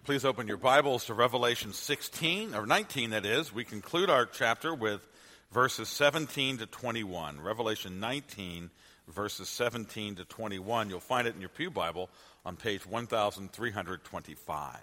Please open your Bibles to Revelation 16, or 19 that is. We conclude our chapter with verses 17 to 21. Revelation 19, verses 17 to 21. You'll find it in your pew Bible on page 1325.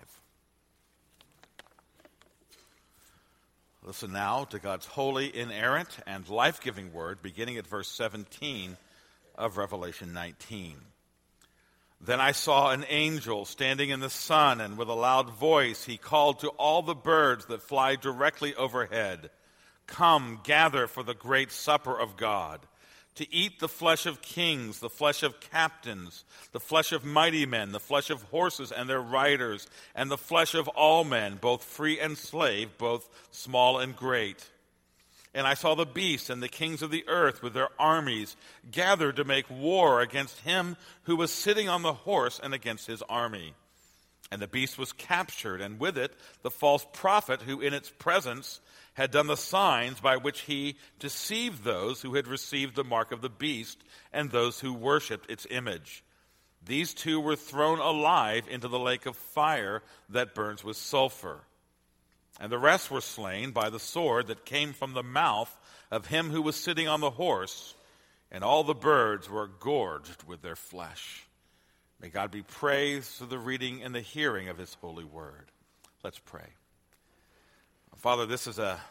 Listen now to God's holy, inerrant, and life-giving word, beginning at verse 17 of Revelation 19. Then I saw an angel standing in the sun, and with a loud voice he called to all the birds that fly directly overhead, "Come, gather for the great supper of God, to eat the flesh of kings, the flesh of captains, the flesh of mighty men, the flesh of horses and their riders, and the flesh of all men, both free and slave, both small and great." And I saw the beast and the kings of the earth with their armies gathered to make war against him who was sitting on the horse and against his army. And the beast was captured, and with it the false prophet who in its presence had done the signs by which he deceived those who had received the mark of the beast and those who worshipped its image. These two were thrown alive into the lake of fire that burns with sulfur. And the rest were slain by the sword that came from the mouth of him who was sitting on the horse, and all the birds were gorged with their flesh. May God be praised for the reading and the hearing of his holy word. Let's pray. Father, this is a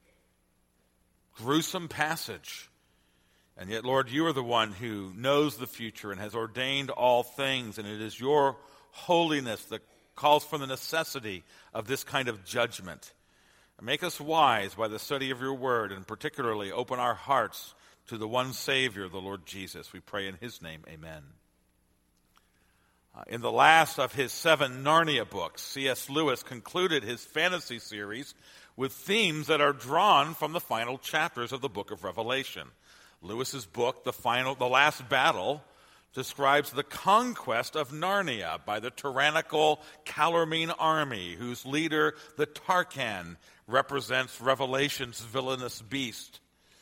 gruesome passage, and yet, Lord, you are the one who knows the future and has ordained all things, and it is your holiness that calls for the necessity of this kind of judgment. Make us wise by the study of your word, and particularly open our hearts to the one Savior, the Lord Jesus. We pray in his name, amen. In the last of his 7 Narnia books, C.S. Lewis concluded his fantasy series with themes that are drawn from the final chapters of the book of Revelation. Lewis's book, The Last Battle, describes the conquest of Narnia by the tyrannical Calormene army, whose leader, the Tarkan, represents Revelation's villainous beast.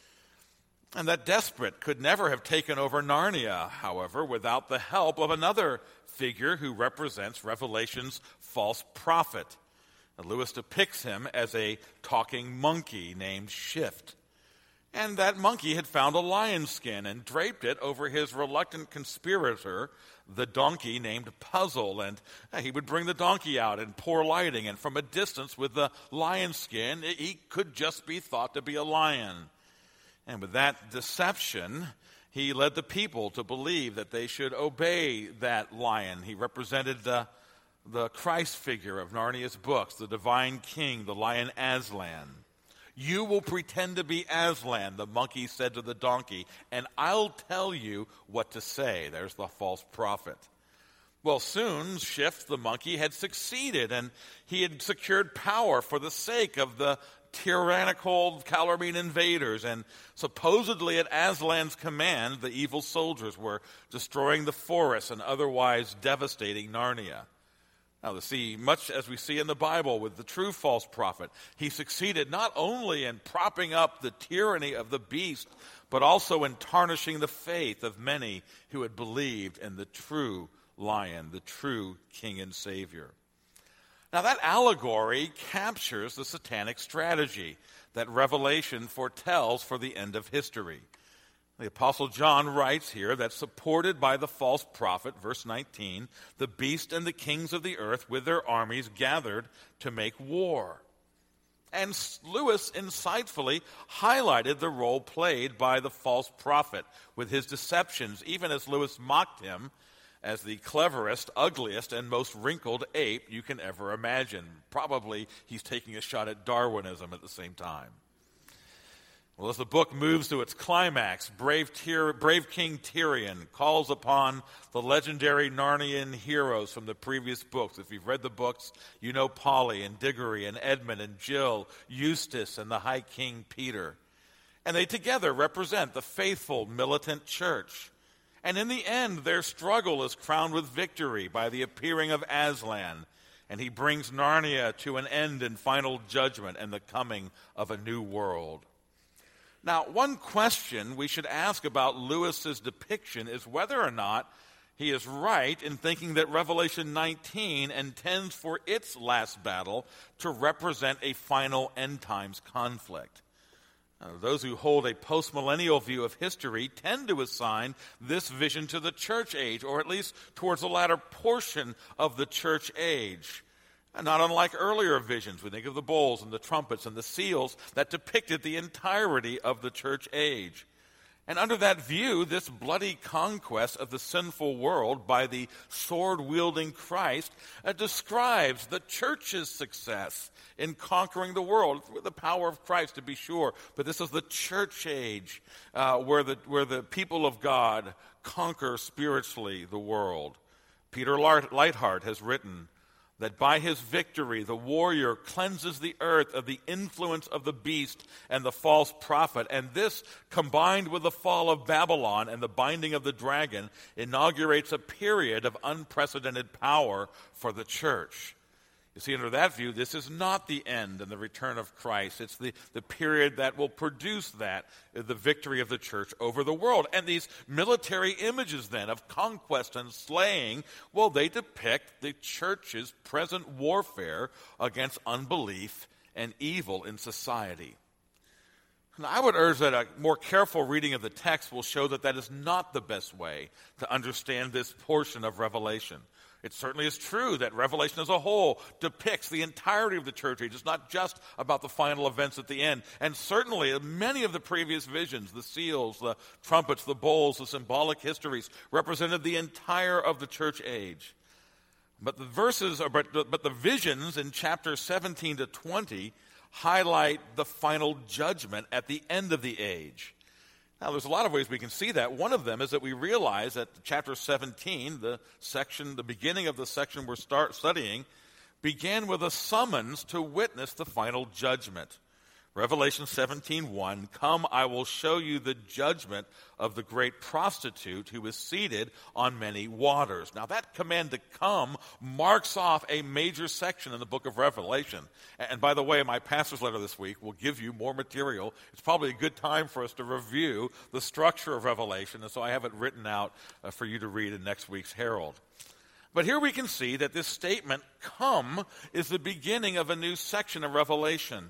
And that despot could never have taken over Narnia, however, without the help of another figure who represents Revelation's false prophet. And Lewis depicts him as a talking monkey named Shift. And that monkey had found a lion skin and draped it over his reluctant conspirator, the donkey named Puzzle. And he would bring the donkey out in poor lighting, and from a distance with the lion skin, he could just be thought to be a lion. And with that deception, he led the people to believe that they should obey that lion. He represented the Christ figure of Narnia's books, the divine king, the lion Aslan. "You will pretend to be Aslan," the monkey said to the donkey, "and I'll tell you what to say." There's the false prophet. Well, soon Shift, the monkey, had succeeded, and he had secured power for the sake of the tyrannical Calormene invaders. And supposedly at Aslan's command, the evil soldiers were destroying the forests and otherwise devastating Narnia. Now, much as we see in the Bible with the true false prophet, he succeeded not only in propping up the tyranny of the beast, but also in tarnishing the faith of many who had believed in the true lion, the true king and savior. Now, that allegory captures the satanic strategy that Revelation foretells for the end of history. The Apostle John writes here that supported by the false prophet, verse 19, the beast and the kings of the earth with their armies gathered to make war. And Lewis insightfully highlighted the role played by the false prophet with his deceptions, even as Lewis mocked him as the cleverest, ugliest, and most wrinkled ape you can ever imagine. Probably he's taking a shot at Darwinism at the same time. Well, as the book moves to its climax, brave King Tirian calls upon the legendary Narnian heroes from the previous books. If you've read the books, you know Polly and Diggory and Edmund and Jill, Eustace and the High King Peter. And they together represent the faithful militant church. And in the end, their struggle is crowned with victory by the appearing of Aslan. And he brings Narnia to an end in final judgment and the coming of a new world. Now, one question we should ask about Lewis's depiction is whether or not he is right in thinking that Revelation 19 intends for its last battle to represent a final end times conflict. Those who hold a postmillennial view of history tend to assign this vision to the church age, or at least towards the latter portion of the church age. And not unlike earlier visions, we think of the bowls and the trumpets and the seals that depicted the entirety of the church age. And under that view, this bloody conquest of the sinful world by the sword-wielding Christ describes the church's success in conquering the world with the power of Christ, to be sure. But this is the church age where the people of God conquer spiritually the world. Peter Leithart has written that by his victory, the warrior cleanses the earth of the influence of the beast and the false prophet. And this, combined with the fall of Babylon and the binding of the dragon, inaugurates a period of unprecedented power for the church. You see, under that view, this is not the end and the return of Christ. It's the period that will produce that, the victory of the church over the world. And these military images, then, of conquest and slaying, well, they depict the church's present warfare against unbelief and evil in society. And I would urge that a more careful reading of the text will show that that is not the best way to understand this portion of Revelation. It certainly is true that Revelation as a whole depicts the entirety of the church age. It's not just about the final events at the end. And certainly many of the previous visions, the seals, the trumpets, the bowls, the symbolic histories, represented the entire of the church age. But the visions in chapter 17 to 20 highlight the final judgment at the end of the age. Now, there's a lot of ways we can see that. One of them is that we realize that chapter 17, the beginning of the section we're studying, began with a summons to witness the final judgment. Revelation 17:1, "Come, I will show you the judgment of the great prostitute who is seated on many waters." Now, that command to come marks off a major section in the book of Revelation. And by the way, my pastor's letter this week will give you more material. It's probably a good time for us to review the structure of Revelation, and so I have it written out for you to read in next week's Herald. But here we can see that this statement, "come," is the beginning of a new section of Revelation.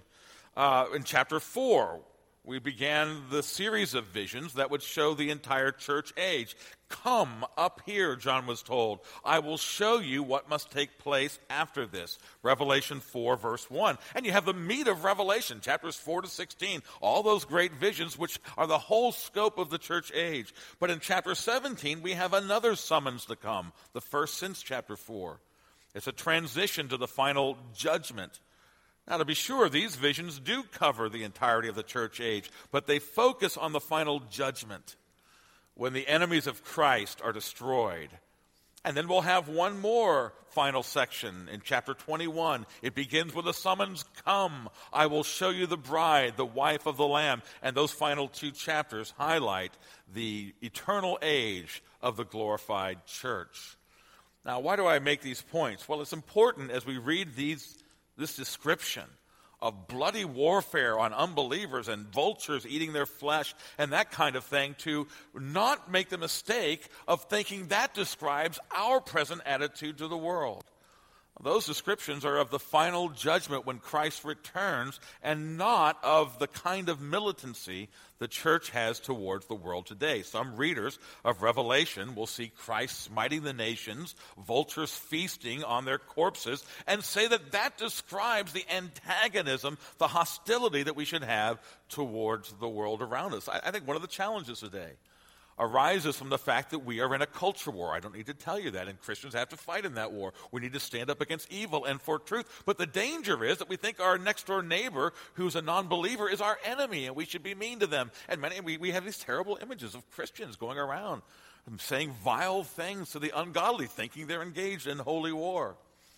In chapter 4, we began the series of visions that would show the entire church age. "Come up here," John was told. "I will show you what must take place after this." Revelation 4, verse 1. And you have the meat of Revelation, chapters 4 to 16, all those great visions which are the whole scope of the church age. But in chapter 17, we have another summons to come, the first since chapter 4. It's a transition to the final judgment. Now, to be sure, these visions do cover the entirety of the church age, but they focus on the final judgment, when the enemies of Christ are destroyed. And then we'll have one more final section in chapter 21. It begins with a summons, "Come, I will show you the bride, the wife of the Lamb." And those final two chapters highlight the eternal age of the glorified church. Now, why do I make these points? Well, it's important as we read this description of bloody warfare on unbelievers and vultures eating their flesh and that kind of thing, to not make the mistake of thinking that describes our present attitude to the world. Those descriptions are of the final judgment when Christ returns, and not of the kind of militancy the church has towards the world today. Some readers of Revelation will see Christ smiting the nations, vultures feasting on their corpses, and say that that describes the antagonism, the hostility that we should have towards the world around us. I think one of the challenges today arises from the fact that we are in a culture war. I don't need to tell you that, and Christians have to fight in that war. We need to stand up against evil and for truth. But the danger is that we think our next-door neighbor, who's a non-believer, is our enemy, and we should be mean to them. And we have these terrible images of Christians going around and saying vile things to the ungodly, thinking they're engaged in holy war.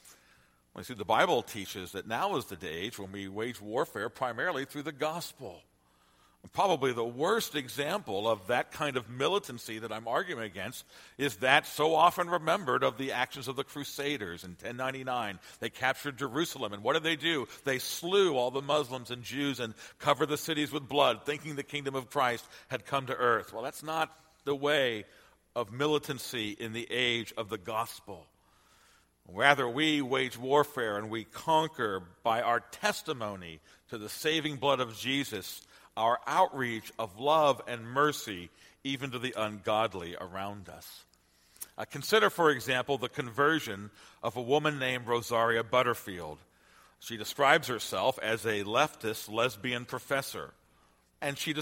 Well, you see, the Bible teaches that now is the age when we wage warfare primarily through the gospel. Probably the worst example of that kind of militancy that I'm arguing against is that so often remembered of the actions of the Crusaders in 1099. They captured Jerusalem, and what did they do? They slew all the Muslims and Jews and covered the cities with blood, thinking the kingdom of Christ had come to earth. Well, that's not the way of militancy in the age of the gospel. Rather, we wage warfare and we conquer by our testimony to the saving blood of Jesus, our outreach of love and mercy, even to the ungodly around us. Consider, for example, the conversion of a woman named Rosaria Butterfield. She describes herself as a leftist lesbian professor. And she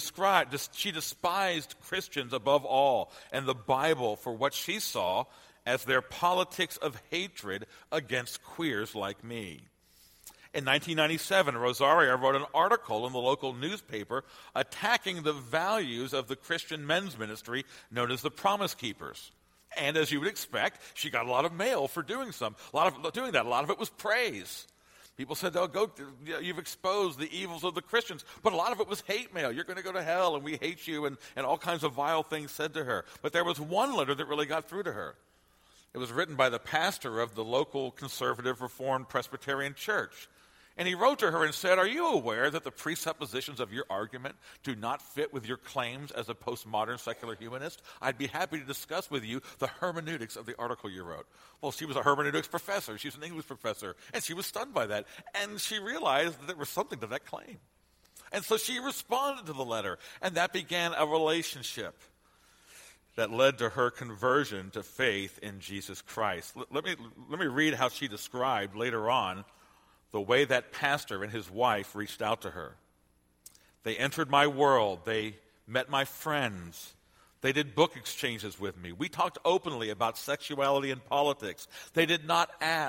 despised Christians above all and the Bible for what she saw as their politics of hatred against queers like me. In 1997, Rosaria wrote an article in the local newspaper attacking the values of the Christian men's ministry known as the Promise Keepers. And as you would expect, she got a lot of mail for doing that. A lot of it was praise. People said, you've exposed the evils of the Christians. But a lot of it was hate mail. You're going to go to hell and we hate you, and all kinds of vile things said to her. But there was one letter that really got through to her. It was written by the pastor of the local conservative Reformed Presbyterian church. And he wrote to her and said, "Are you aware that the presuppositions of your argument do not fit with your claims as a postmodern secular humanist? I'd be happy to discuss with you the hermeneutics of the article you wrote." Well, she was a hermeneutics professor. She's an English professor. And she was stunned by that. And she realized that there was something to that claim. And so she responded to the letter. And that began a relationship that led to her conversion to faith in Jesus Christ. Let me read how she described later on the way that pastor and his wife reached out to her. "They entered my world. They met my friends. They did book exchanges with me. We talked openly about sexuality and politics. They did not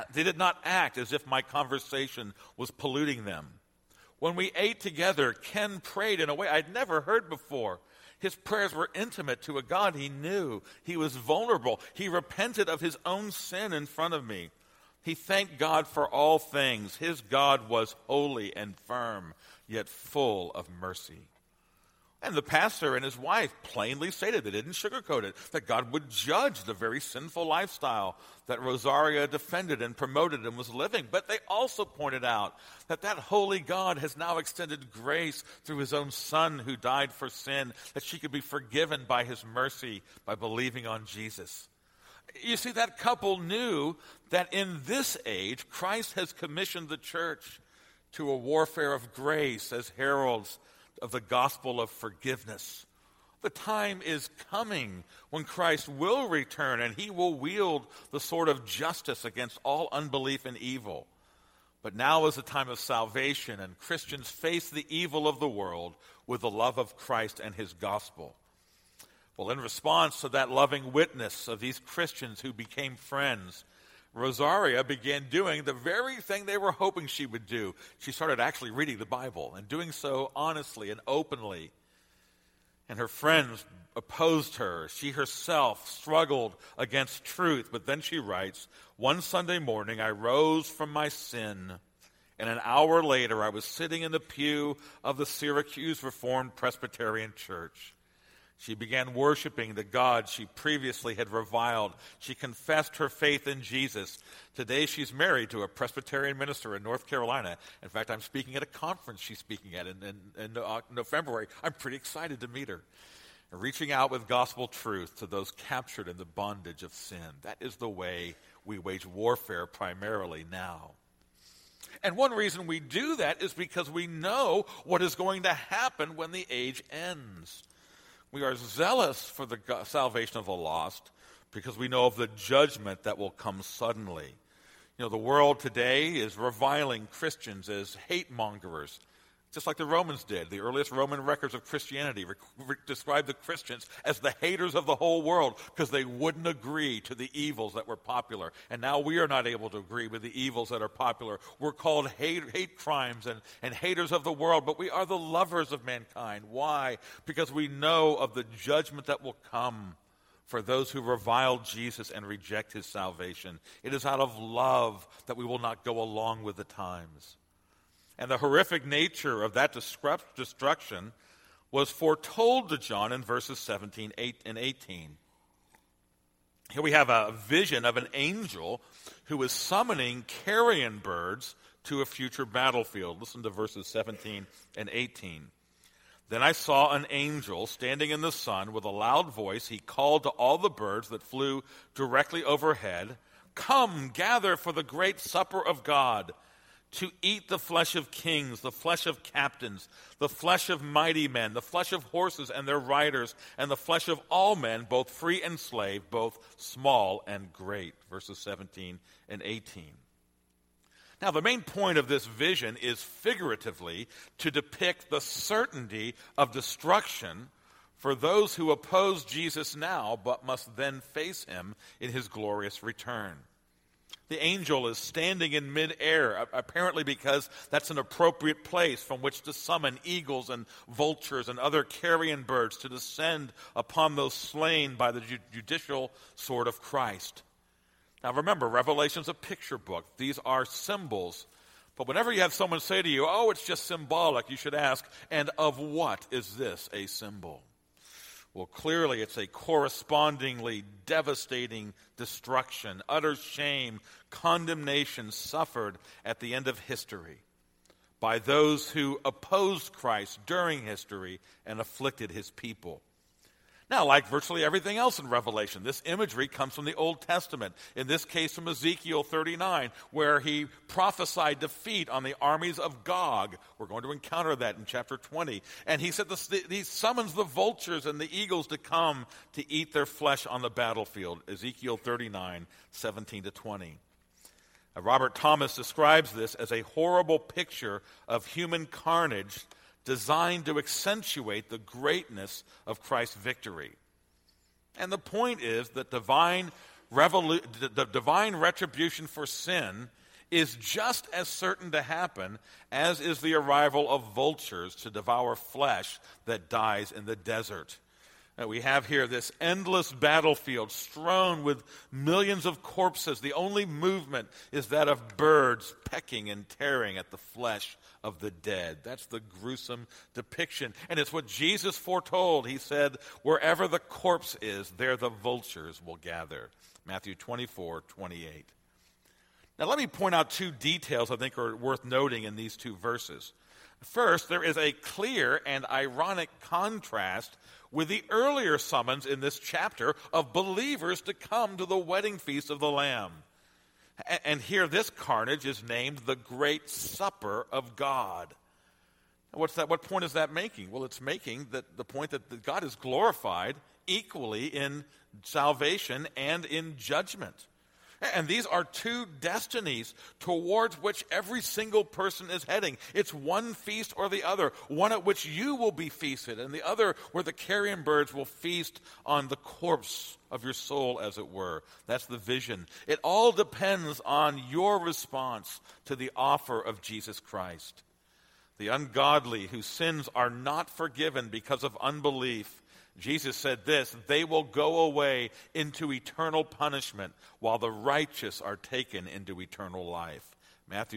act as if my conversation was polluting them. When we ate together, Ken prayed in a way I'd never heard before. His prayers were intimate to a God he knew. He was vulnerable. He repented of his own sin in front of me. He thanked God for all things. His God was holy and firm, yet full of mercy." And the pastor and his wife plainly stated, they didn't sugarcoat it, that God would judge the very sinful lifestyle that Rosaria defended and promoted and was living. But they also pointed out that that holy God has now extended grace through his own Son who died for sin, that she could be forgiven by his mercy by believing on Jesus. You see, that couple knew that in this age, Christ has commissioned the church to a warfare of grace as heralds of the gospel of forgiveness. The time is coming when Christ will return and he will wield the sword of justice against all unbelief and evil. But now is the time of salvation, and Christians face the evil of the world with the love of Christ and his gospel. Well, in response to that loving witness of these Christians who became friends, Rosaria began doing the very thing they were hoping she would do. She started actually reading the Bible and doing so honestly and openly. And her friends opposed her. She herself struggled against truth. But then she writes, "One Sunday morning I rose from my sin, and an hour later I was sitting in the pew of the Syracuse Reformed Presbyterian Church. She began worshiping the God she previously had reviled. She confessed her faith in Jesus. Today she's married to a Presbyterian minister in North Carolina. In fact, I'm speaking at a conference she's speaking at in February. I'm pretty excited to meet her. Reaching out with gospel truth to those captured in the bondage of sin. That is the way we wage warfare primarily now. And one reason we do that is because we know what is going to happen when the age ends. We are zealous for the salvation of the lost because we know of the judgment that will come suddenly. You know, the world today is reviling Christians as hate mongers, just like the Romans did. The earliest Roman records of Christianity described the Christians as the haters of the whole world because they wouldn't agree to the evils that were popular. And now we are not able to agree with the evils that are popular. We're called hate crimes and haters of the world, but we are the lovers of mankind. Why? Because we know of the judgment that will come for those who revile Jesus and reject his salvation. It is out of love that we will not go along with the times. And the horrific nature of that destruction was foretold to John in verses 17 and 18. Here we have a vision of an angel who is summoning carrion birds to a future battlefield. Listen to verses 17 and 18. Then I saw an angel standing in the sun with a loud voice. He called to all the birds that flew directly overhead, "Come, gather for the great supper of God, to eat the flesh of kings, the flesh of captains, the flesh of mighty men, the flesh of horses and their riders, and the flesh of all men, both free and slave, both small and great." Verses 17 and 18. Now, the main point of this vision is figuratively to depict the certainty of destruction for those who oppose Jesus now, but must then face him in his glorious return. The angel is standing in midair, apparently because that's an appropriate place from which to summon eagles and vultures and other carrion birds to descend upon those slain by the judicial sword of Christ. Now remember, Revelation's a picture book. These are symbols. But whenever you have someone say to you, "Oh, it's just symbolic," you should ask, "And of what is this a symbol?" Well, clearly it's a correspondingly devastating destruction, utter shame, condemnation suffered at the end of history by those who opposed Christ during history and afflicted his people. Now, like virtually everything else in Revelation, this imagery comes from the Old Testament, in this case from Ezekiel 39, where he prophesied defeat on the armies of Gog. We're going to encounter that in chapter 20. And he said he summons the vultures and the eagles to come to eat their flesh on the battlefield, Ezekiel 39, 17 to 20. Robert Thomas describes this as a horrible picture of human carnage designed to accentuate the greatness of Christ's victory. And the point is that divine retribution for sin is just as certain to happen as is the arrival of vultures to devour flesh that dies in the desert. We have here this endless battlefield strewn with millions of corpses. The only movement is that of birds pecking and tearing at the flesh of the dead. That's the gruesome depiction. And it's what Jesus foretold. He said, "Wherever the corpse is, there the vultures will gather." Matthew 24:28. Now let me point out two details I think are worth noting in these two verses. First, there is a clear and ironic contrast with the earlier summons in this chapter of believers to come to the wedding feast of the Lamb. And here this carnage is named the Great Supper of God. What's that? What point is that making? Well, it's making the point that God is glorified equally in salvation and in judgment. And these are two destinies towards which every single person is heading. It's one feast or the other, one at which you will be feasted, and the other where the carrion birds will feast on the corpse of your soul, as it were. That's the vision. It all depends on your response to the offer of Jesus Christ. The ungodly whose sins are not forgiven because of unbelief, Jesus said this, "They will go away into eternal punishment, while the righteous are taken into eternal life." Matthew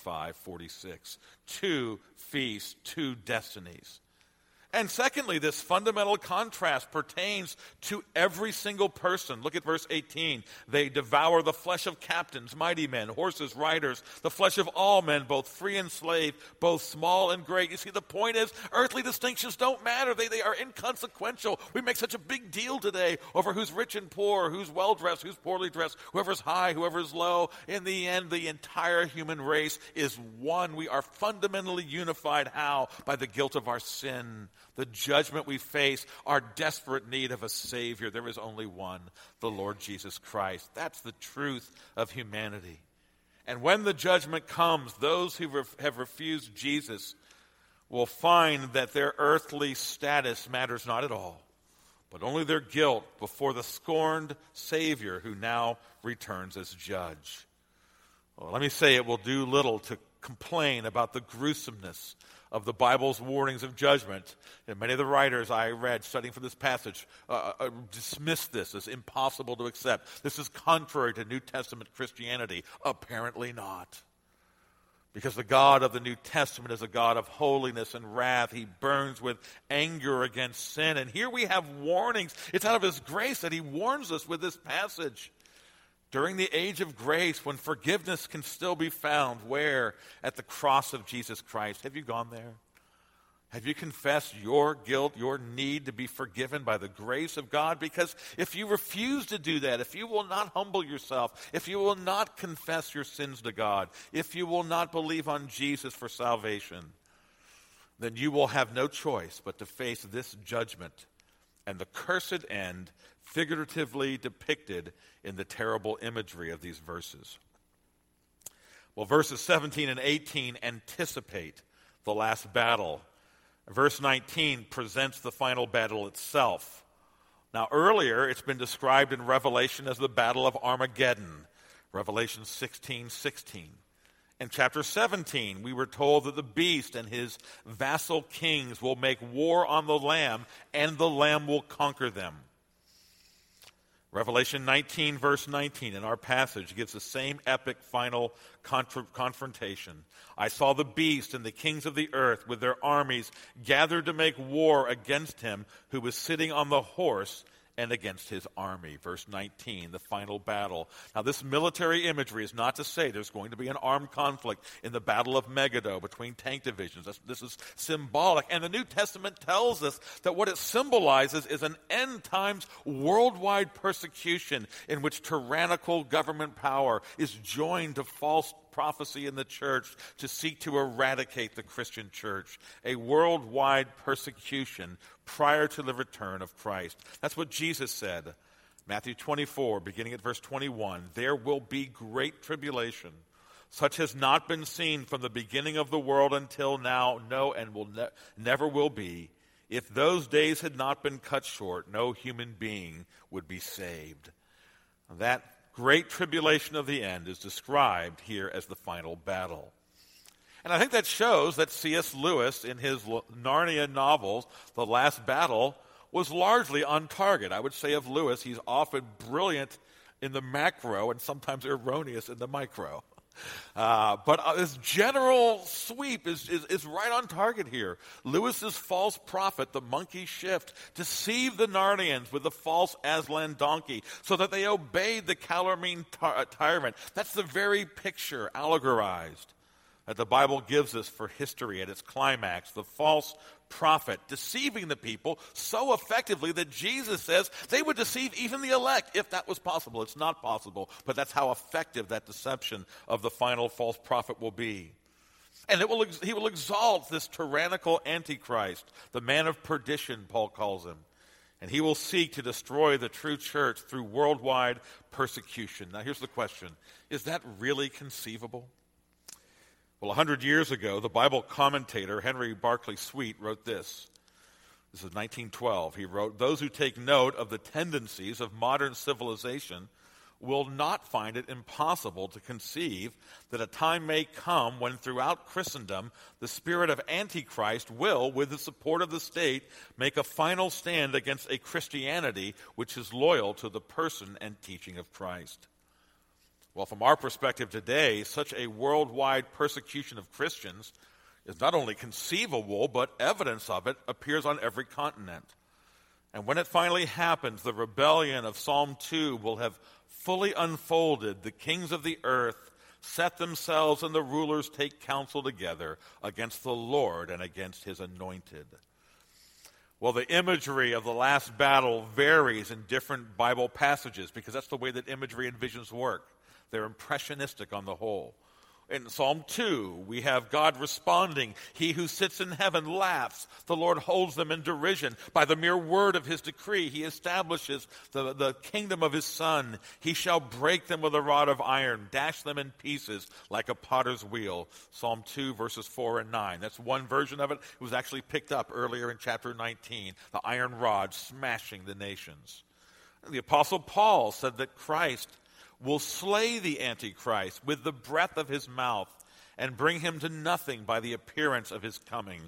25:46. Two feasts, two destinies. And secondly, this fundamental contrast pertains to every single person. Look at verse 18. They devour the flesh of captains, mighty men, horses, riders, the flesh of all men, both free and slave, both small and great. You see, the point is, earthly distinctions don't matter. They are inconsequential. We make such a big deal today over who's rich and poor, who's well-dressed, who's poorly dressed, whoever's high, whoever's low. In the end, the entire human race is one. We are fundamentally unified. How? By the guilt of our sin, the judgment we face, our desperate need of a Savior. There is only one, the Lord Jesus Christ. That's the truth of humanity. And when the judgment comes, those who have refused Jesus will find that their earthly status matters not at all, but only their guilt before the scorned Savior who now returns as judge. Well, let me say it will do little to complain about the gruesomeness of the Bible's warnings of judgment. And many of the writers I read studying for this passage dismissed this as impossible to accept. This is contrary to New Testament Christianity. Apparently not. Because the God of the New Testament is a God of holiness and wrath. He burns with anger against sin. And here we have warnings. It's out of His grace that He warns us with this passage. During the age of grace, when forgiveness can still be found, where? At the cross of Jesus Christ. Have you gone there? Have you confessed your guilt, your need to be forgiven by the grace of God? Because if you refuse to do that, if you will not humble yourself, if you will not confess your sins to God, if you will not believe on Jesus for salvation, then you will have no choice but to face this judgment and the cursed end figuratively depicted in the terrible imagery of these verses. Well, verses 17 and 18 anticipate the last battle. Verse 19 presents the final battle itself. Now, earlier, it's been described in Revelation as the Battle of Armageddon, Revelation 16:16. In chapter 17, we were told that the beast and his vassal kings will make war on the Lamb, and the Lamb will conquer them. Revelation 19, verse 19, in our passage, gives the same epic final confrontation. I saw the beast and the kings of the earth with their armies gathered to make war against him who was sitting on the horse and against his army. Verse 19, the final battle. Now, this military imagery is not to say there's going to be an armed conflict in the Battle of Megiddo between tank divisions. This is symbolic. And the New Testament tells us that what it symbolizes is an end times worldwide persecution in which tyrannical government power is joined to false prophecy in the church to seek to eradicate the Christian church, a worldwide persecution prior to the return of Christ. That's what Jesus said. Matthew 24, beginning at verse 21, there will be great tribulation. Such has not been seen from the beginning of the world until now, no, and will never will be. If those days had not been cut short, no human being would be saved. That great tribulation of the end is described here as the final battle. And I think that shows that C.S. Lewis, in his Narnia novels, The Last Battle, was largely on target. I would say of Lewis, he's often brilliant in the macro and sometimes erroneous in the micro. But his general sweep is right on target here. Lewis's false prophet, the monkey shift, deceived the Narnians with the false Aslan donkey so that they obeyed the Calormene tyrant. That's the very picture allegorized that the Bible gives us for history at its climax. The false prophet deceiving the people so effectively that Jesus says they would deceive even the elect if that was possible. It's not possible, but that's how effective that deception of the final false prophet will be. And he will exalt this tyrannical antichrist, the man of perdition, Paul calls him. And he will seek to destroy the true church through worldwide persecution. Now here's the question. Is that really conceivable? Well, 100 years ago, the Bible commentator Henry Barclay Sweet wrote this. This is 1912. He wrote, "Those who take note of the tendencies of modern civilization will not find it impossible to conceive that a time may come when throughout Christendom the spirit of Antichrist will, with the support of the state, make a final stand against a Christianity which is loyal to the person and teaching of Christ." Well, from our perspective today, such a worldwide persecution of Christians is not only conceivable, but evidence of it appears on every continent. And when it finally happens, the rebellion of Psalm 2 will have fully unfolded. The kings of the earth set themselves and the rulers take counsel together against the Lord and against his anointed. Well, the imagery of the last battle varies in different Bible passages because that's the way that imagery and visions work. They're impressionistic on the whole. In Psalm 2, we have God responding, "He who sits in heaven laughs. The Lord holds them in derision. By the mere word of his decree, he establishes the kingdom of his Son. He shall break them with a rod of iron, dash them in pieces like a potter's wheel." Psalm 2, verses 4 and 9. That's one version of it. It was actually picked up earlier in chapter 19, the iron rod smashing the nations. The Apostle Paul said that Christ will slay the Antichrist with the breath of his mouth and bring him to nothing by the appearance of his coming.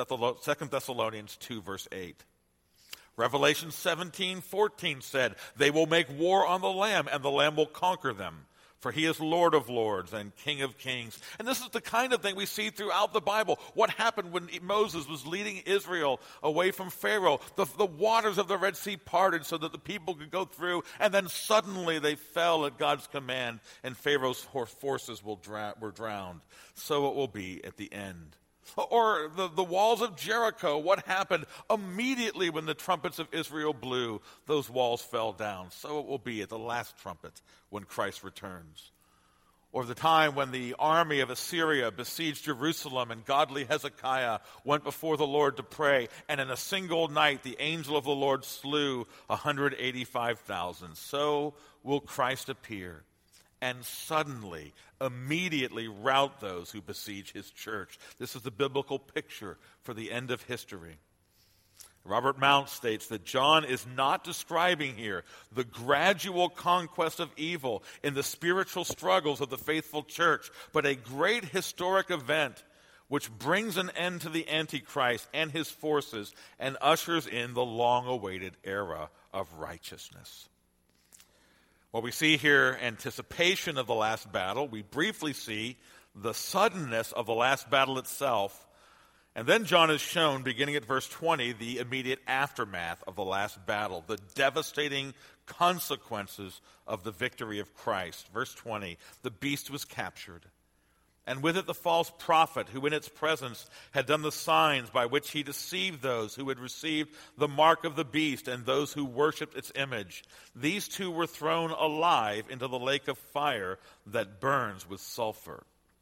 2 Thessalonians 2, verse 8. Revelation 17:14 said, "They will make war on the Lamb, and the Lamb will conquer them. For he is Lord of lords and King of kings." And this is the kind of thing we see throughout the Bible. What happened when Moses was leading Israel away from Pharaoh? The waters of the Red Sea parted so that the people could go through, and then suddenly they fell at God's command, and Pharaoh's forces were drowned. So it will be at the end. Or the walls of Jericho, what happened immediately when the trumpets of Israel blew? Those walls fell down. So it will be at the last trumpet when Christ returns. Or the time when the army of Assyria besieged Jerusalem and godly Hezekiah went before the Lord to pray, and in a single night the angel of the Lord slew 185,000. So will Christ appear and suddenly, immediately rout those who besiege his church. This is the biblical picture for the end of history. Robert Mount states that John is not describing here the gradual conquest of evil in the spiritual struggles of the faithful church, but a great historic event which brings an end to the Antichrist and his forces and ushers in the long-awaited era of righteousness. Well, we see here anticipation of the last battle. We briefly see the suddenness of the last battle itself. And then John is shown, beginning at verse 20, the immediate aftermath of the last battle, the devastating consequences of the victory of Christ. Verse 20, the beast was captured, and with it the false prophet, who in its presence had done the signs by which he deceived those who had received the mark of the beast and those who worshipped its image. These two were thrown alive into the lake of fire that burns with sulfur.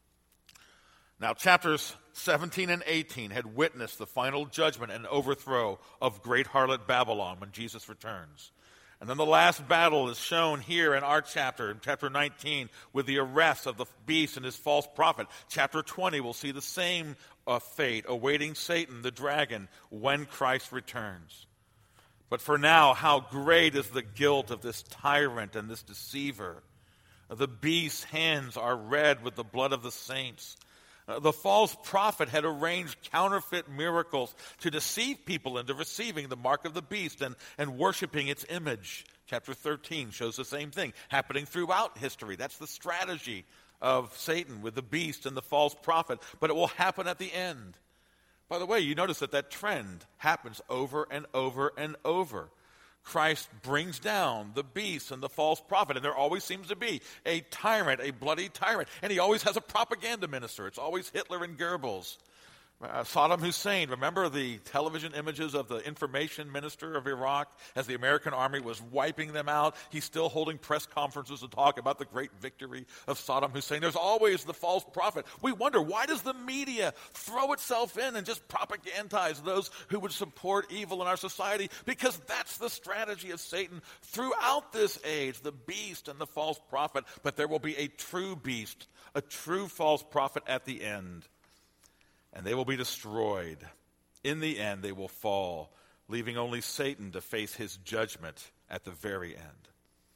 Now, chapters 17 and 18 had witnessed the final judgment and overthrow of great harlot Babylon when Jesus returns. And then the last battle is shown here in our chapter, in chapter 19, with the arrest of the beast and his false prophet. Chapter 20 will see the same fate awaiting Satan, the dragon, when Christ returns. But for now, how great is the guilt of this tyrant and this deceiver. The beast's hands are red with the blood of the saints. The false prophet had arranged counterfeit miracles to deceive people into receiving the mark of the beast and worshiping its image. Chapter 13 shows the same thing happening throughout history. That's the strategy of Satan with the beast and the false prophet, but it will happen at the end. By the way, you notice that trend happens over and over and over. Christ brings down the beast and the false prophet, and there always seems to be a tyrant, a bloody tyrant, and he always has a propaganda minister. It's always Hitler and Goebbels. Saddam Hussein, remember the television images of the information minister of Iraq as the American army was wiping them out? He's still holding press conferences to talk about the great victory of Saddam Hussein. There's always the false prophet. We wonder, why does the media throw itself in and just propagandize those who would support evil in our society? Because that's the strategy of Satan throughout this age, the beast and the false prophet. But there will be a true beast, a true false prophet at the end. And they will be destroyed. In the end, they will fall, leaving only Satan to face his judgment at the very end.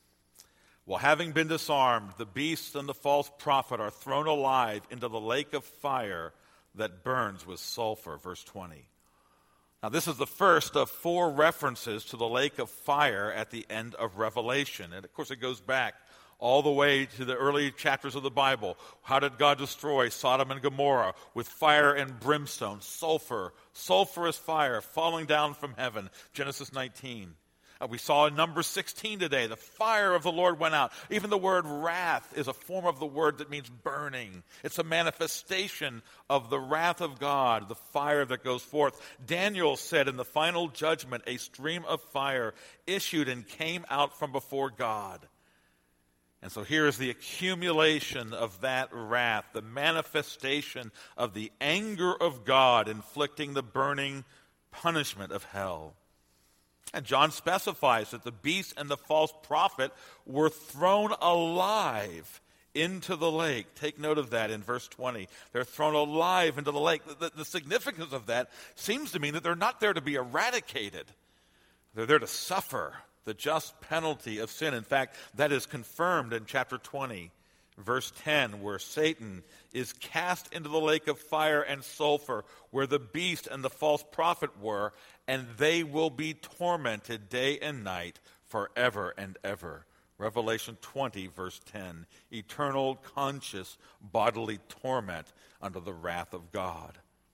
Well, having been disarmed, the beast and the false prophet are thrown alive into the lake of fire that burns with sulfur. Verse 20. Now, this is the first of 4 references to the lake of fire at the end of Revelation. And, of course, it goes back all the way to the early chapters of the Bible. How did God destroy Sodom and Gomorrah? With fire and brimstone, sulfurous fire falling down from heaven. Genesis 19. We saw in Numbers 16 today, the fire of the Lord went out. Even the word wrath is a form of the word that means burning. It's a manifestation of the wrath of God, the fire that goes forth. Daniel said in the final judgment, a stream of fire issued and came out from before God. And so here is the accumulation of that wrath, the manifestation of the anger of God inflicting the burning punishment of hell. And John specifies that the beast and the false prophet were thrown alive into the lake. Take note of that in verse 20. They're thrown alive into the lake. The significance of that seems to mean that they're not there to be eradicated. They're there to suffer the just penalty of sin. In fact, that is confirmed in chapter 20, verse 10, where Satan is cast into the lake of fire and sulfur, where the beast and the false prophet were, and they will be tormented day and night forever and ever. Revelation 20, verse 10, eternal, conscious, bodily torment under the wrath of God.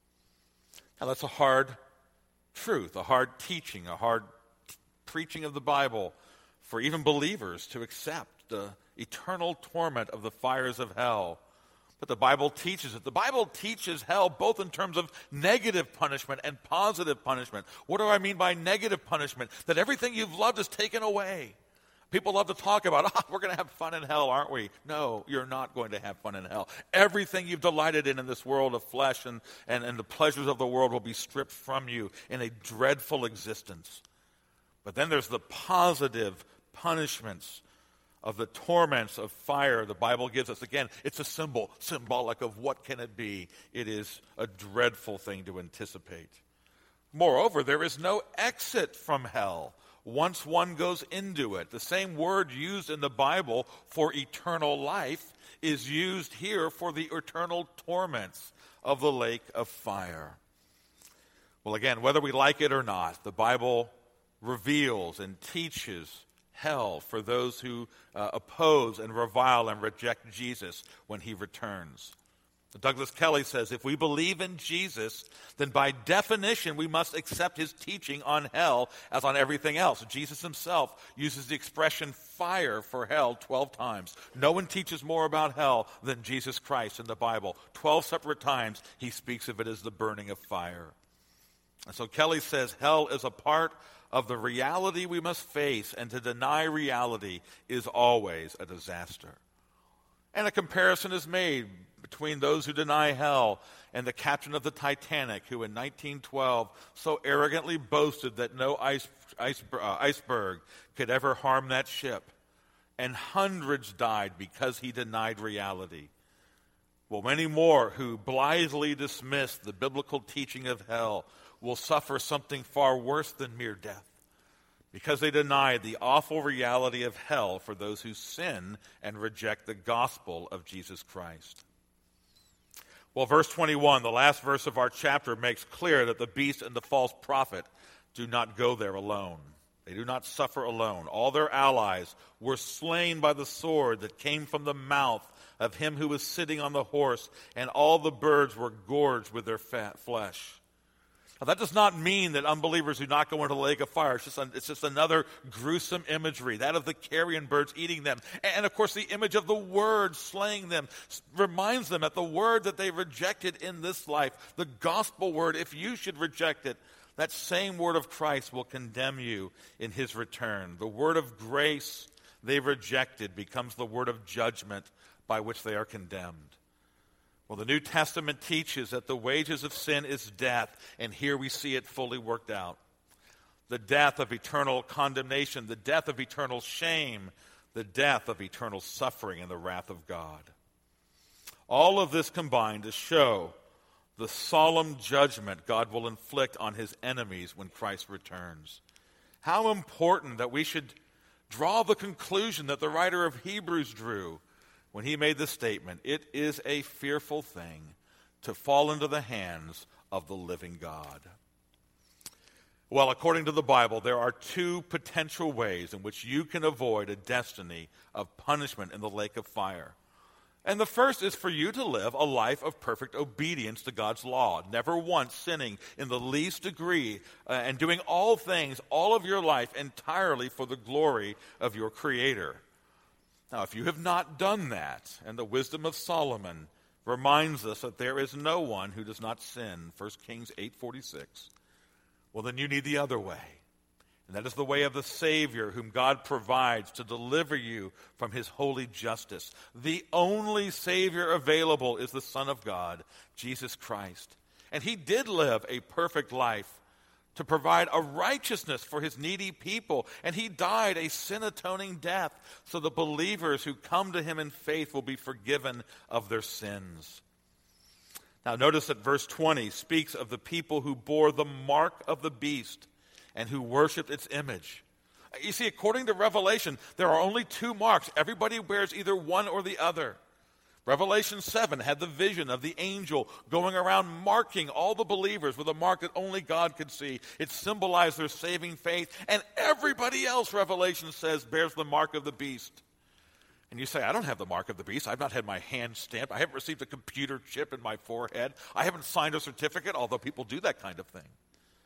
Now, that's a hard truth, a hard teaching, a hard preaching of the Bible for even believers to accept the eternal torment of the fires of hell. But the Bible teaches it. The Bible teaches hell both in terms of negative punishment and positive punishment. What do I mean by negative punishment? That everything you've loved is taken away. People love to talk about, we're going to have fun in hell, aren't we? No, you're not going to have fun in hell. Everything you've delighted in this world of flesh and the pleasures of the world will be stripped from you in a dreadful existence. But then there's the positive punishments of the torments of fire the Bible gives us. Again, it's a symbolic of what can it be. It is a dreadful thing to anticipate. Moreover, there is no exit from hell once one goes into it. The same word used in the Bible for eternal life is used here for the eternal torments of the lake of fire. Well, again, whether we like it or not, the Bible reveals and teaches hell for those who oppose and revile and reject Jesus when he returns. Douglas Kelly says, if we believe in Jesus, then by definition we must accept his teaching on hell as on everything else. Jesus himself uses the expression fire for hell 12 times. No one teaches more about hell than Jesus Christ in the Bible. 12 separate times he speaks of it as the burning of fire. And so Kelly says hell is a part of the reality we must face, and to deny reality is always a disaster. And a comparison is made between those who deny hell and the captain of the Titanic, who in 1912 so arrogantly boasted that no iceberg could ever harm that ship. And hundreds died because he denied reality. Well, many more who blithely dismiss the biblical teaching of hell will suffer something far worse than mere death, because they deny the awful reality of hell for those who sin and reject the gospel of Jesus Christ. Well, verse 21, the last verse of our chapter, makes clear that the beast and the false prophet do not go there alone. They do not suffer alone. All their allies were slain by the sword that came from the mouth of him who was sitting on the horse, and all the birds were gorged with their fat flesh. Now, that does not mean that unbelievers do not go into the lake of fire. It's just another gruesome imagery, that of the carrion birds eating them. And, of course, the image of the word slaying them reminds them that the word that they rejected in this life, the gospel word, if you should reject it, that same word of Christ will condemn you in his return. The word of grace they rejected becomes the word of judgment by which they are condemned. Well, the New Testament teaches that the wages of sin is death, and here we see it fully worked out. The death of eternal condemnation, the death of eternal shame, the death of eternal suffering and the wrath of God. All of this combined to show the solemn judgment God will inflict on his enemies when Christ returns. How important that we should draw the conclusion that the writer of Hebrews drew when he made the statement, it is a fearful thing to fall into the hands of the living God. Well, according to the Bible, there are two potential ways in which you can avoid a destiny of punishment in the lake of fire. And the first is for you to live a life of perfect obedience to God's law, never once sinning in the least degree, and doing all things, all of your life, entirely for the glory of your Creator. Now, if you have not done that, and the wisdom of Solomon reminds us that there is no one who does not sin, 1 Kings 8:46, well, then you need the other way. And that is the way of the Savior whom God provides to deliver you from his holy justice. The only Savior available is the Son of God, Jesus Christ. And he did live a perfect life to provide a righteousness for his needy people. And he died a sin-atoning death so the believers who come to him in faith will be forgiven of their sins. Now notice that verse 20 speaks of the people who bore the mark of the beast and who worshiped its image. You see, according to Revelation, there are only two marks. Everybody bears either one or the other. Revelation 7 had the vision of the angel going around marking all the believers with a mark that only God could see. It symbolized their saving faith. And everybody else, Revelation says, bears the mark of the beast. And you say, I don't have the mark of the beast. I've not had my hand stamped. I haven't received a computer chip in my forehead. I haven't signed a certificate, although people do that kind of thing.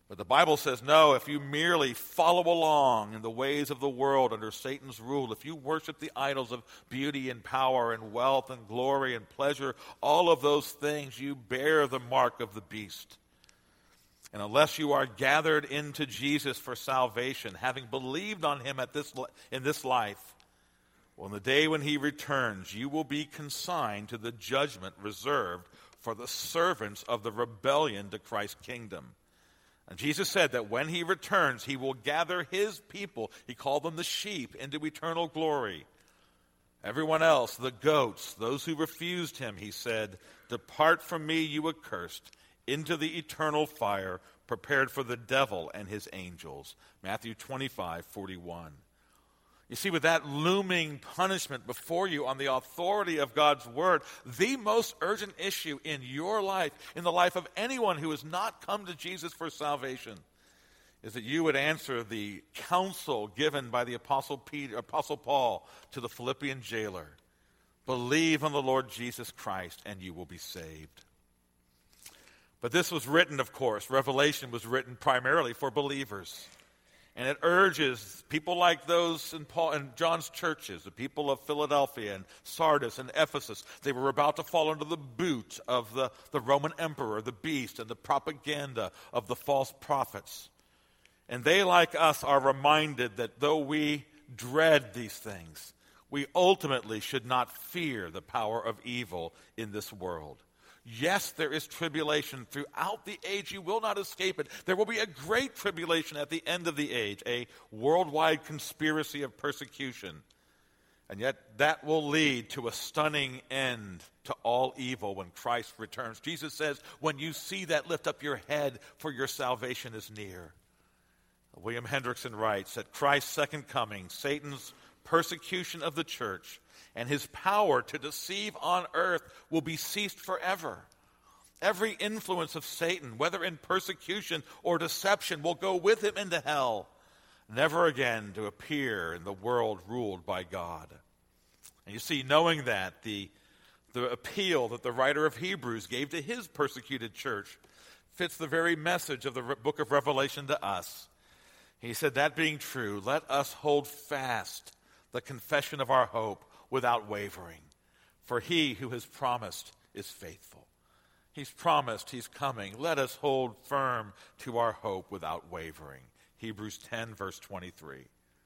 But the Bible says, no, if you merely follow along in the ways of the world under Satan's rule, if you worship the idols of beauty and power and wealth and glory and pleasure, all of those things, you bear the mark of the beast. And unless you are gathered into Jesus for salvation, having believed on him in this life, well, in the day when he returns, you will be consigned to the judgment reserved for the servants of the rebellion to Christ's kingdom. And Jesus said that when he returns, he will gather his people, he called them the sheep, into eternal glory. Everyone else, the goats, those who refused him, he said, depart from me, you accursed, into the eternal fire prepared for the devil and his angels. Matthew 25:41. You see, with that looming punishment before you on the authority of God's word, the most urgent issue in your life, in the life of anyone who has not come to Jesus for salvation, is that you would answer the counsel given by the Apostle Paul to the Philippian jailer. Believe on the Lord Jesus Christ and you will be saved. But this was written, of course, Revelation was written primarily for believers. And it urges people like those in Paul and John's churches, the people of Philadelphia and Sardis and Ephesus. They were about to fall under the boot of the Roman emperor, the beast, and the propaganda of the false prophets. And they, like us, are reminded that though we dread these things, we ultimately should not fear the power of evil in this world. Yes, there is tribulation throughout the age. You will not escape it. There will be a great tribulation at the end of the age, a worldwide conspiracy of persecution. And yet that will lead to a stunning end to all evil when Christ returns. Jesus says, when you see that, lift up your head, for your salvation is near. William Hendrickson writes, at Christ's second coming, Satan's persecution of the church and his power to deceive on earth will be ceased forever. Every influence of Satan, whether in persecution or deception, will go with him into hell, never again to appear in the world ruled by God. And you see, knowing that, the appeal that the writer of Hebrews gave to his persecuted church fits the very message of the book of Revelation to us. He said, that being true, let us hold fast the confession of our hope without wavering. For he who has promised is faithful. He's promised he's coming. Let us hold firm to our hope without wavering. Hebrews 10, verse 23.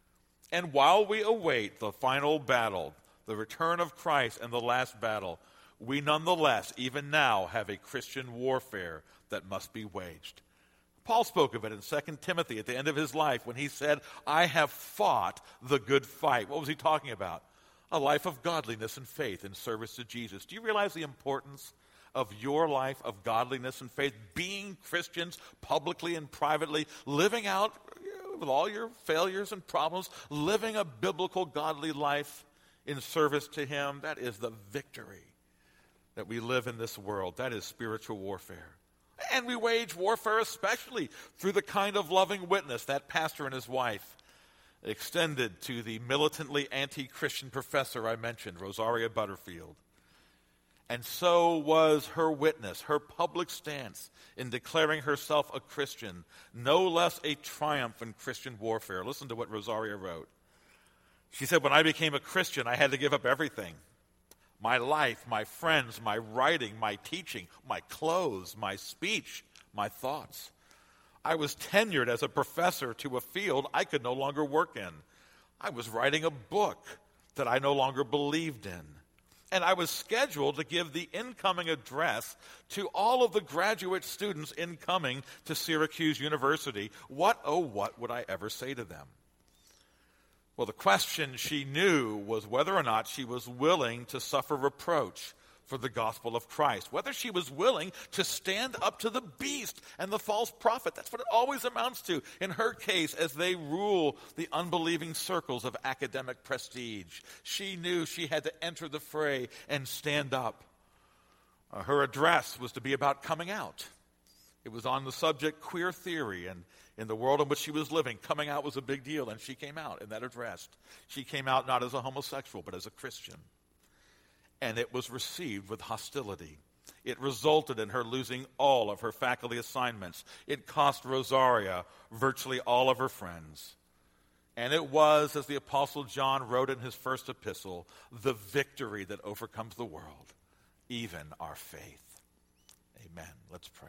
And while we await the final battle, the return of Christ and the last battle, we nonetheless, even now, have a Christian warfare that must be waged. Paul spoke of it in 2 Timothy at the end of his life when he said, I have fought the good fight. What was he talking about? A life of godliness and faith in service to Jesus. Do you realize the importance of your life of godliness and faith? Being Christians publicly and privately, living out with all your failures and problems, living a biblical, godly life in service to him. That is the victory that we live in this world. That is spiritual warfare. And we wage warfare especially through the kind of loving witness that pastor and his wife extended to the militantly anti-Christian professor I mentioned, Rosaria Butterfield. And so was her witness, her public stance in declaring herself a Christian, no less a triumph in Christian warfare. Listen to what Rosaria wrote. She said, when I became a Christian, I had to give up everything. My life, my friends, my writing, my teaching, my clothes, my speech, my thoughts. I was tenured as a professor to a field I could no longer work in. I was writing a book that I no longer believed in. And I was scheduled to give the incoming address to all of the graduate students incoming to Syracuse University. What would I ever say to them? Well, the question she knew was whether or not she was willing to suffer reproach for the gospel of Christ, whether she was willing to stand up to the beast and the false prophet. That's what it always amounts to in her case as they rule the unbelieving circles of academic prestige. She knew she had to enter the fray and stand up. Her address was to be about coming out. It was on the subject queer theory, and in the world in which she was living, coming out was a big deal, and she came out in that address. She came out not as a homosexual, but as a Christian. And it was received with hostility. It resulted in her losing all of her faculty assignments. It cost Rosaria virtually all of her friends. And it was, as the Apostle John wrote in his first epistle, the victory that overcomes the world, even our faith. Amen. Let's pray.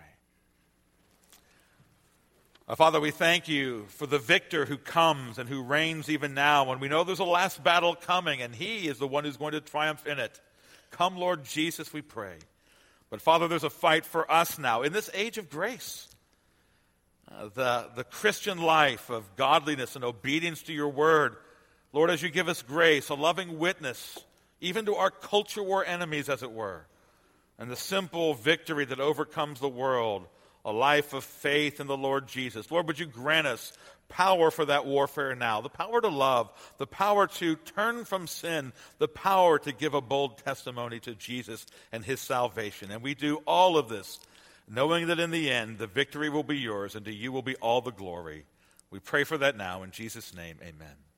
Father, we thank you for the victor who comes and who reigns even now. And we know there's a last battle coming, and he is the one who's going to triumph in it. Come, Lord Jesus, we pray. But Father, there's a fight for us now in this age of grace. The Christian life of godliness and obedience to your word. Lord, as you give us grace, a loving witness, even to our culture war enemies, as it were, and the simple victory that overcomes the world, a life of faith in the Lord Jesus. Lord, would you grant us power for that warfare now, the power to love, the power to turn from sin, the power to give a bold testimony to Jesus and his salvation. And we do all of this knowing that in the end, the victory will be yours, and to you will be all the glory. We pray for that now. In Jesus' name, amen.